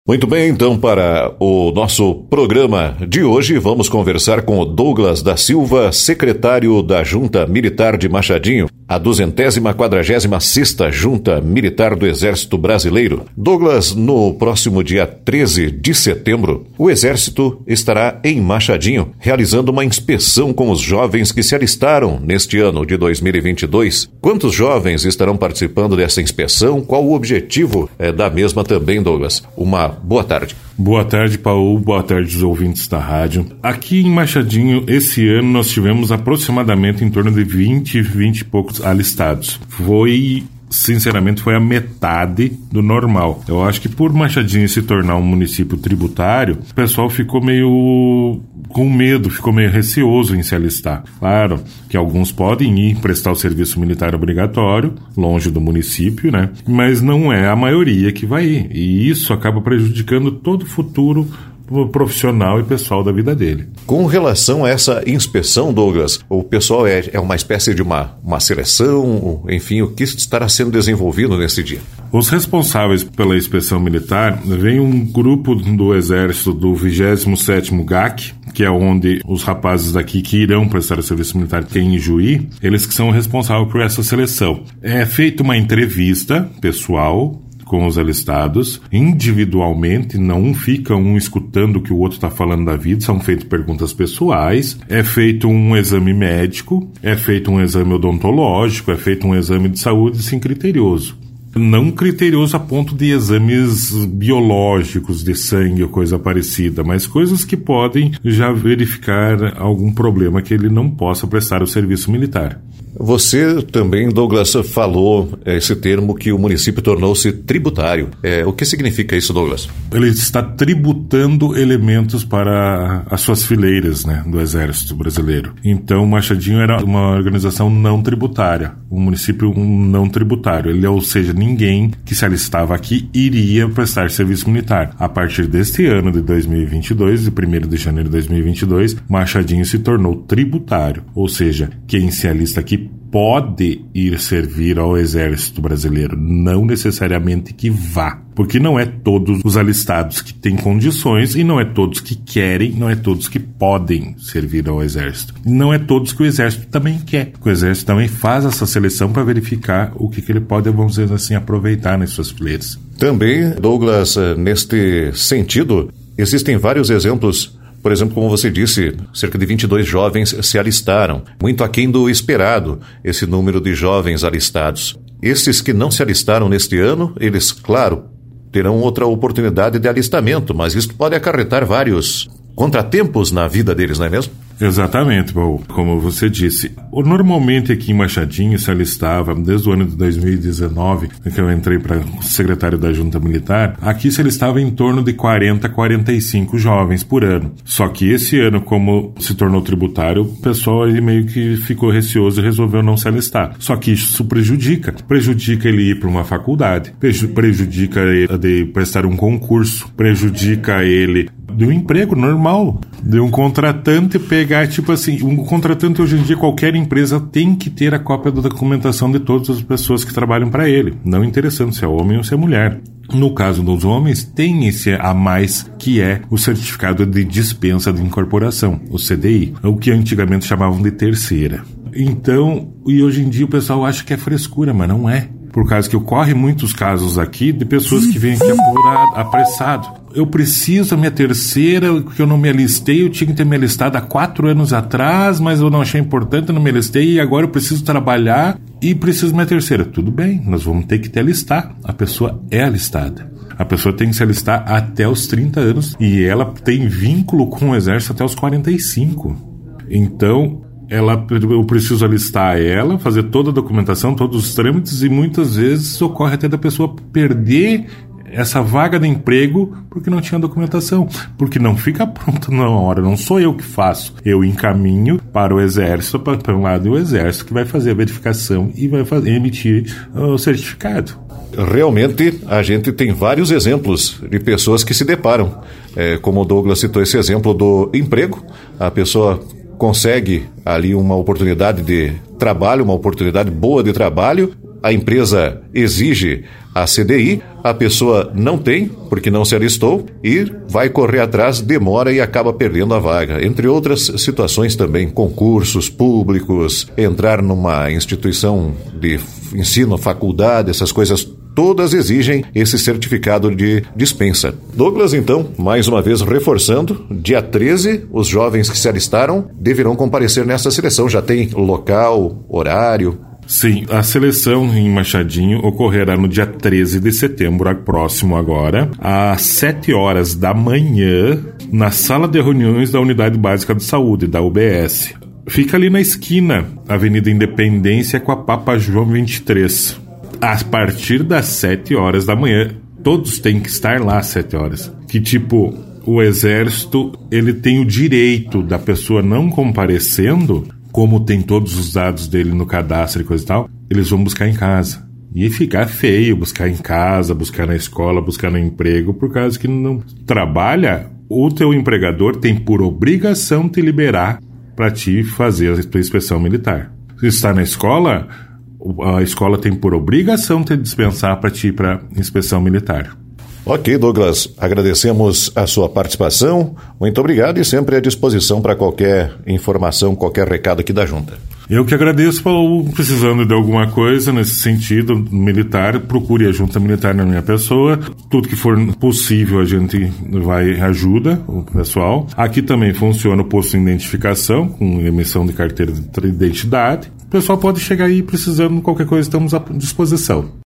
Muito bem, então para o nosso programa de hoje vamos conversar com o Douglas da Silva, secretário da Junta Militar de Machadinho, a 246ª Junta Militar do Exército Brasileiro. Douglas, no próximo dia 13 de setembro, o Exército estará em Machadinho, realizando uma inspeção com os jovens que se alistaram neste ano de 2022. Quantos jovens estarão participando dessa inspeção? Qual o objetivo da mesma também, Douglas? Uma boa tarde. Boa tarde, Paulo. Boa tarde, os ouvintes da rádio. Aqui em Machadinho, esse ano, nós tivemos aproximadamente em torno de 20 e poucos alistados. Sinceramente, foi a metade do normal. Eu acho que por Machadinho se tornar um município tributário, o pessoal ficou meio com medo, ficou meio receoso em se alistar. Claro que alguns podem ir prestar o serviço militar obrigatório, longe do município, né? Mas não é a maioria que vai ir. E isso acaba prejudicando todo o futuro profissional e pessoal da vida dele. Com relação a essa inspeção, Douglas, o pessoal é uma espécie de uma seleção, enfim, o que estará sendo desenvolvido nesse dia? Os responsáveis pela inspeção militar, vem um grupo do Exército do 27º GAC, que é onde os rapazes daqui que irão prestar o serviço militar têm em Juí, eles que são responsáveis por essa seleção. É feita uma entrevista pessoal com os alistados, individualmente, não fica um escutando o que o outro está falando da vida, são feitas perguntas pessoais, é feito um exame médico, é feito um exame odontológico, é feito um exame de saúde, sim, criterioso. Não criterioso a ponto de exames biológicos de sangue ou coisa parecida, mas coisas que podem já verificar algum problema que ele não possa prestar o serviço militar. Você também, Douglas, falou esse termo que o município tornou-se tributário. O que significa isso, Douglas? Ele está tributando elementos para as suas fileiras, né, do Exército Brasileiro. Então, Machadinho era uma organização não tributária, um município não tributário. Ou seja, ninguém que se alistava aqui iria prestar serviço militar. A partir deste ano de 2022, de 1º de janeiro de 2022, Machadinho se tornou tributário. Ou seja, quem se alista aqui pode ir servir ao Exército Brasileiro, não necessariamente que vá. Porque não é todos os alistados que têm condições e não é todos que querem, não é todos que podem servir ao Exército. Não é todos que o Exército também quer. O Exército também faz essa seleção para verificar o que ele pode, vamos dizer assim, aproveitar nas suas fileiras. Também, Douglas, neste sentido, existem vários exemplos. Por exemplo, como você disse, cerca de 22 jovens se alistaram, muito aquém do esperado, esse número de jovens alistados. Esses que não se alistaram neste ano, eles, claro, terão outra oportunidade de alistamento, mas isso pode acarretar vários contratempos na vida deles, não é mesmo? Exatamente, Paulo. Como você disse, normalmente aqui em Machadinho se alistava, desde o ano de 2019, que eu entrei para secretário da Junta Militar, aqui se alistava em torno de 40 a 45 jovens por ano. Só que esse ano, como se tornou tributário, o pessoal aí meio que ficou receoso e resolveu não se alistar. Só que isso prejudica ele ir para uma faculdade, prejudica ele de prestar um concurso, prejudica ele de um emprego normal, de um contratante pegar, tipo assim, um contratante hoje em dia, qualquer empresa tem que ter a cópia da documentação de todas as pessoas que trabalham para ele, não interessando se é homem ou se é mulher. No caso dos homens, tem esse a mais, que é o certificado de dispensa de incorporação, o CDI, o que antigamente chamavam de terceira. Então, e hoje em dia o pessoal acha que é frescura, mas não é. Por causa que ocorre muitos casos aqui de pessoas que vêm aqui apressado. Eu preciso da minha terceira, porque eu não me alistei, eu tinha que ter me alistado há 4 anos atrás, mas eu não achei importante, eu não me alistei, e agora eu preciso trabalhar e preciso da minha terceira. Tudo bem, nós vamos ter que te alistar. A pessoa é alistada. A pessoa tem que se alistar até os 30 anos e ela tem vínculo com o Exército até os 45. Então, eu preciso alistar ela, fazer toda a documentação, todos os trâmites, e muitas vezes ocorre até da pessoa perder essa vaga de emprego porque não tinha documentação, porque não fica pronto na hora, não sou eu que faço, eu encaminho para o Exército, para um lado do Exército que vai fazer a verificação e vai emitir o certificado. Realmente, a gente tem vários exemplos de pessoas que se deparam, como o Douglas citou esse exemplo do emprego, a pessoa consegue ali uma oportunidade de trabalho, uma oportunidade boa de trabalho, a empresa exige a CDI, a pessoa não tem, porque não se alistou, e vai correr atrás, demora e acaba perdendo a vaga. Entre outras situações também, concursos públicos, entrar numa instituição de ensino, faculdade, essas coisas todas exigem esse certificado de dispensa. Douglas, então, mais uma vez reforçando, dia 13, os jovens que se alistaram deverão comparecer nessa seleção. Já tem local, horário? Sim, a seleção em Machadinho ocorrerá no dia 13 de setembro, próximo agora, às 7 horas da manhã, na sala de reuniões da Unidade Básica de Saúde, da UBS. Fica ali na esquina, Avenida Independência com a Papa João 23. A partir das 7 horas da manhã, todos têm que estar lá às 7 horas. Que tipo, o Exército, ele tem o direito da pessoa não comparecendo, como tem todos os dados dele no cadastro e coisa e tal, eles vão buscar em casa. E ficar feio buscar em casa, buscar na escola, buscar no emprego, por causa que não trabalha, o teu empregador tem por obrigação te liberar para te fazer a tua inspeção militar. Se está na escola, a escola tem por obrigação te dispensar para ti ir para inspeção militar. Ok, Douglas, agradecemos a sua participação, muito obrigado e sempre à disposição para qualquer informação, qualquer recado aqui da Junta. Eu que agradeço, Paulo. Precisando de alguma coisa nesse sentido militar, procure a Junta Militar na minha pessoa. Tudo que for possível a gente ajuda o pessoal. Aqui também funciona o posto de identificação, com emissão de carteira de identidade. O pessoal pode chegar aí precisando de qualquer coisa, estamos à disposição.